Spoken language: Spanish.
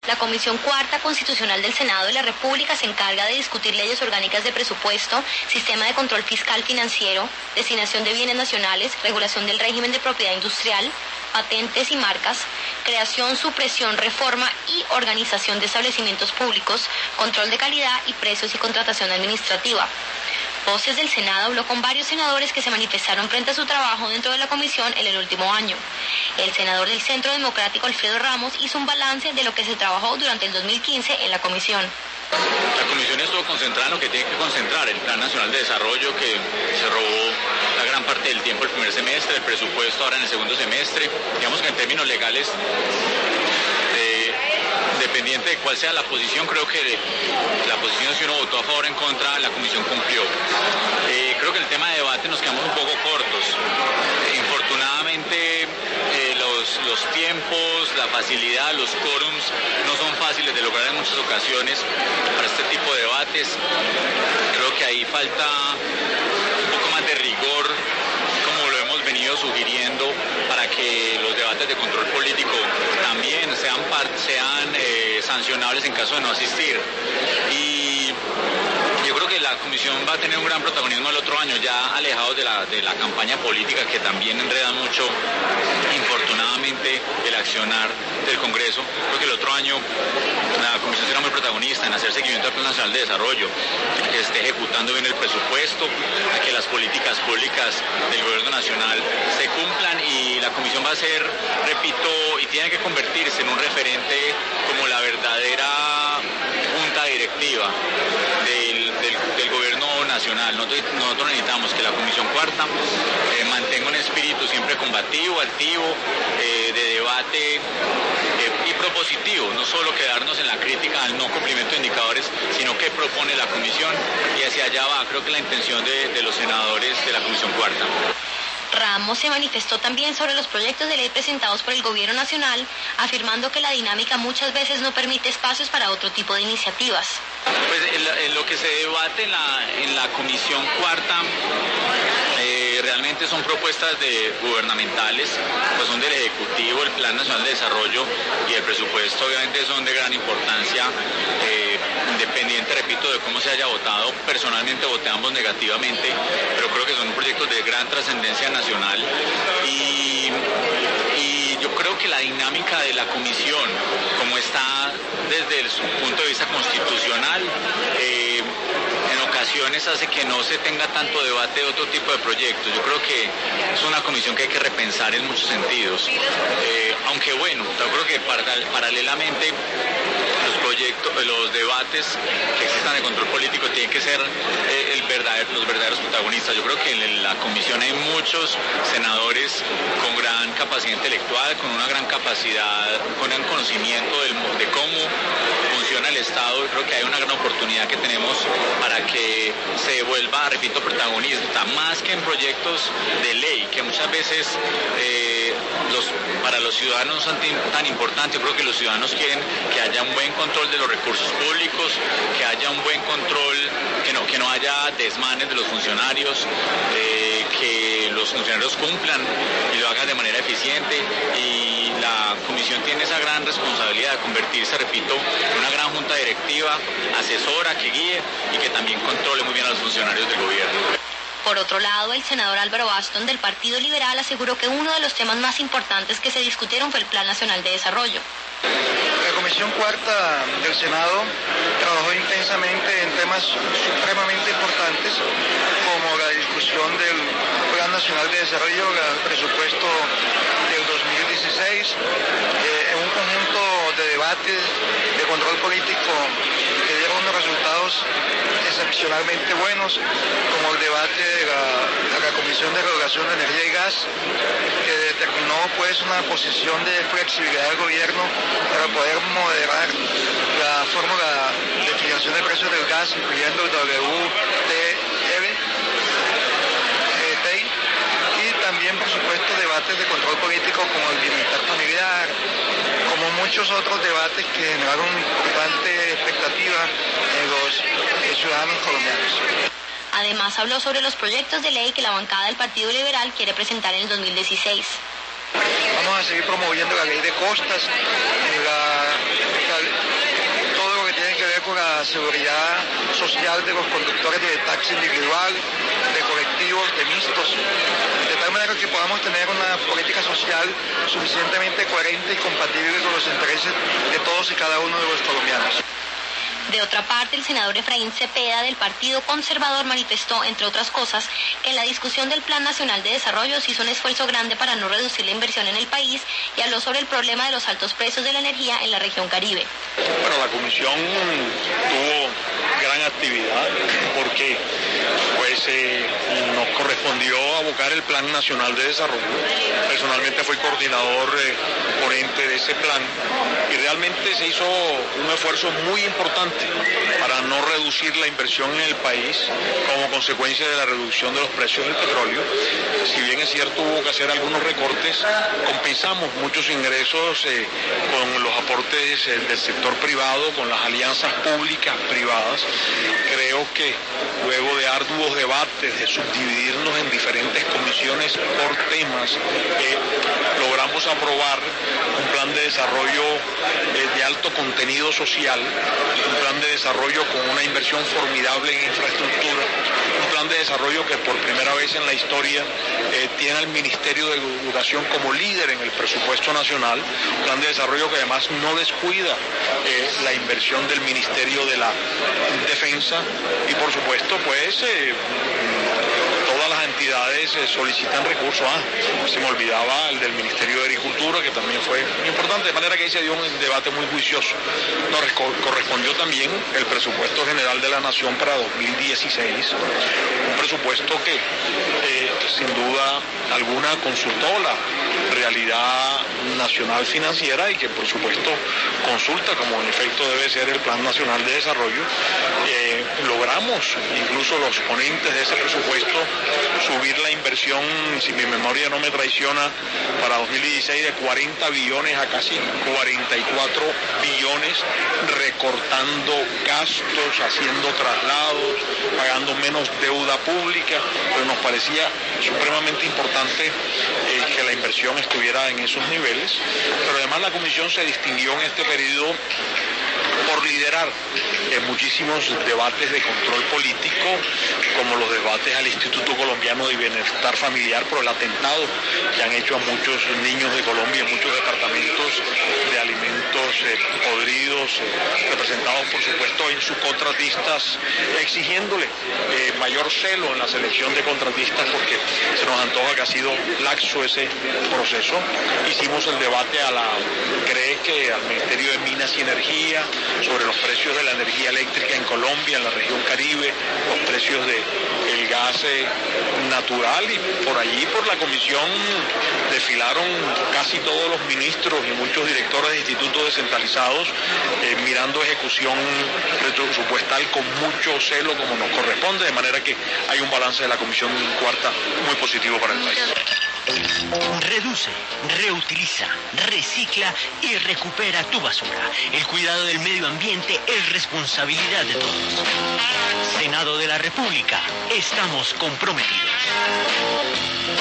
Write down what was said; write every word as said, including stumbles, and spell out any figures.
La Comisión Cuarta Constitucional del Senado de la República se encarga de discutir leyes orgánicas de presupuesto, sistema de control fiscal financiero, destinación de bienes nacionales, regulación del régimen de propiedad industrial, patentes y marcas, creación, supresión, reforma y organización de establecimientos públicos, control de calidad y precios y contratación administrativa. Voces del Senado habló con varios senadores que se manifestaron frente a su trabajo dentro de la comisión en el último año. El senador del Centro Democrático, Alfredo Ramos, hizo un balance de lo que se trabajó durante el dos mil quince en la comisión. La comisión estuvo concentrada en lo que tiene que concentrar, el Plan Nacional de Desarrollo, que se robó la gran parte del tiempo el primer semestre, el presupuesto ahora en el segundo semestre. Digamos que en términos legales, eh, dependiente de cuál sea la posición, creo que la posición, si uno votó a favor o en contra, la comisión cumplió. Eh, creo que en el tema de debate nos quedamos un poco cortos. Eh, infortunadamente, eh, los, los tiempos, la facilidad, los quórums no son fáciles de lograr en muchas ocasiones para este tipo de debates. Creo que ahí falta un poco más de rigor, como lo hemos venido sugiriendo, para que los debates de control político también sean, part, sean eh, sancionables en caso de no asistir. Y yo creo que la comisión va a tener un gran protagonismo el otro año, ya alejados de la, de la campaña política que también enreda mucho, infortunadamente, el accionar del Congreso. Creo que el otro año la comisión será muy protagonista en hacer seguimiento al Plan Nacional de Desarrollo, a que esté ejecutando bien el presupuesto, a que las políticas públicas del gobierno nacional se cumplan, y la comisión va a ser, repito, y tiene que convertirse en un referente como la verdadera junta directiva del, del, del gobierno nacional. Nosotros, nosotros necesitamos que la Comisión Cuarta eh, mantenga un espíritu siempre combativo, activo, eh, de debate eh, y propositivo, no solo quedarnos en la crítica al no cumplimiento de indicadores, sino que propone la Comisión, y hacia allá va, creo que la intención de, de los senadores de la Comisión Cuarta. Ramos se manifestó también sobre los proyectos de ley presentados por el Gobierno Nacional, afirmando que la dinámica muchas veces no permite espacios para otro tipo de iniciativas. Pues en, en lo que se debate en la, en la Comisión Cuarta, eh, realmente son propuestas de gubernamentales, pues son del Ejecutivo, el Plan Nacional de Desarrollo y el presupuesto obviamente son de gran importancia, eh, independiente, repito, de cómo se haya votado. Personalmente voté ambos negativamente, pero creo que son proyectos de gran trascendencia nacional, y, y yo creo que la dinámica de la comisión, como está desde su punto de vista constitucional, eh, en ocasiones hace que no se tenga tanto debate de otro tipo de proyectos. Yo creo que es una comisión que hay que repensar en muchos sentidos, eh, aunque bueno, yo creo que paral paralelamente los proyectos, los debates que existan de control político tienen que ser eh, el verdadero, los verdaderos protagonistas. Yo creo que en la comisión hay muchos senadores con gran capacidad intelectual, con una gran capacidad, con un conocimiento del, de cómo funciona el Estado. Yo creo que hay una gran oportunidad que tenemos para que se vuelva, repito, protagonista, más que en proyectos de ley, que muchas veces eh, los, para los ciudadanos son tan importantes. Yo creo que los ciudadanos quieren que haya un buen control de los recursos públicos, que haya un buen control, que no, que no haya desmanes de los funcionarios, eh, que los funcionarios cumplan y lo hagan de manera eficiente, y la comisión tiene esa gran responsabilidad de convertirse, repito, en una gran junta directiva, asesora, que guíe y que también controle muy bien a los funcionarios del gobierno. Por otro lado, el senador Álvaro Ashton del Partido Liberal aseguró que uno de los temas más importantes que se discutieron fue el Plan Nacional de Desarrollo. La Comisión Cuarta del Senado trabajó intensamente en temas supremamente importantes, como la discusión del Plan Nacional de Desarrollo, el presupuesto del dos mil dieciséis, eh, en un conjunto de debates de control político que dieron unos resultados excepcionalmente buenos, como el debate de la, de la Comisión de Regulación de Energía y Gas, que determinó pues una posición de flexibilidad del gobierno para poder moderar la fórmula de fijación de precios del gas, incluyendo el W T L, eh, T I, y también, por supuesto, debates de control político como el bienestar familiar, como muchos otros debates que generaron importante expectativa en los eh, ciudadanos colombianos. Además, habló sobre los proyectos de ley que la bancada del Partido Liberal quiere presentar en el dos mil dieciséis. Vamos a seguir promoviendo la ley de costas, la, la seguridad social de los conductores de taxi individual, de colectivos, de mixtos, de tal manera que podamos tener una política social suficientemente coherente y compatible con los intereses de todos y cada uno de los colombianos. De otra parte, el senador Efraín Cepeda del Partido Conservador manifestó, entre otras cosas, que en la discusión del Plan Nacional de Desarrollo se hizo un esfuerzo grande para no reducir la inversión en el país y habló sobre el problema de los altos precios de la energía en la región Caribe. Bueno, la comisión tuvo gran actividad porque pues eh, nos correspondió abocar el Plan Nacional de Desarrollo. Personalmente fui coordinador eh, ponente de ese plan y realmente se hizo un esfuerzo muy importante para no reducir la inversión en el país como consecuencia de la reducción de los precios del petróleo. Si bien es cierto hubo que hacer algunos recortes, compensamos muchos ingresos eh, con los aportes eh, del sector privado, con las alianzas públicas privadas. Creo que luego de arduos debates, de subdividirnos en diferentes comisiones por temas, eh, logramos aprobar un plan de desarrollo eh, de alto contenido social, un plan de desarrollo con una inversión formidable en infraestructura, un plan de desarrollo que por primera vez en la historia eh, tiene al Ministerio de Educación como líder en el presupuesto nacional, un plan de desarrollo que además no descuida eh, la inversión del Ministerio de la Defensa y por supuesto pues eh, todas las entidades eh, solicitan recursos. Ah, se me olvidaba el del Ministerio de Agricultura, que también fue muy importante, de manera que ahí se dio un debate muy juicioso. Nos correspondió también el presupuesto general de la Nación para dos mil dieciséis, un presupuesto que eh, sin duda alguna consultó la realidad nacional financiera y que por supuesto consulta, como en efecto debe ser el Plan Nacional de Desarrollo. Eh, logramos, incluso los ponentes de ese presupuesto, subir la inversión, si mi memoria no me traiciona, para dos mil dieciséis de cuarenta billones a casi cuarenta y cuatro billones, recortando gastos, haciendo traslados, pagando menos deuda pública, pero nos parecía supremamente importante eh, que la inversión estuviera en esos niveles. Pero además la Comisión se distinguió en este periodo por liderar eh, muchísimos debates de control político, como los debates al Instituto Colombiano de Bienestar Familiar por el atentado que han hecho a muchos niños de Colombia en muchos departamentos de alimentos eh, podridos, eh, representados por supuesto en subcontratistas, exigiéndole eh, mayor celo en la selección de contratistas porque se nos antoja que ha sido laxo ese proceso. Hicimos el debate a la cree que al Ministerio de Minas y Energía sobre los precios de la energía eléctrica en Colombia, en la región Caribe, los precios del gas eh, natural, y por allí, por la comisión, desfilaron casi todos los ministros y muchos directores de institutos descentralizados eh, mirando ejecución presupuestal con mucho celo como nos corresponde, de manera que hay un balance de la comisión cuarta muy positivo para el país. Reduce, reutiliza, recicla y recupera tu basura. El cuidado del medio ambiente es responsabilidad de todos. Senado de la República, estamos comprometidos.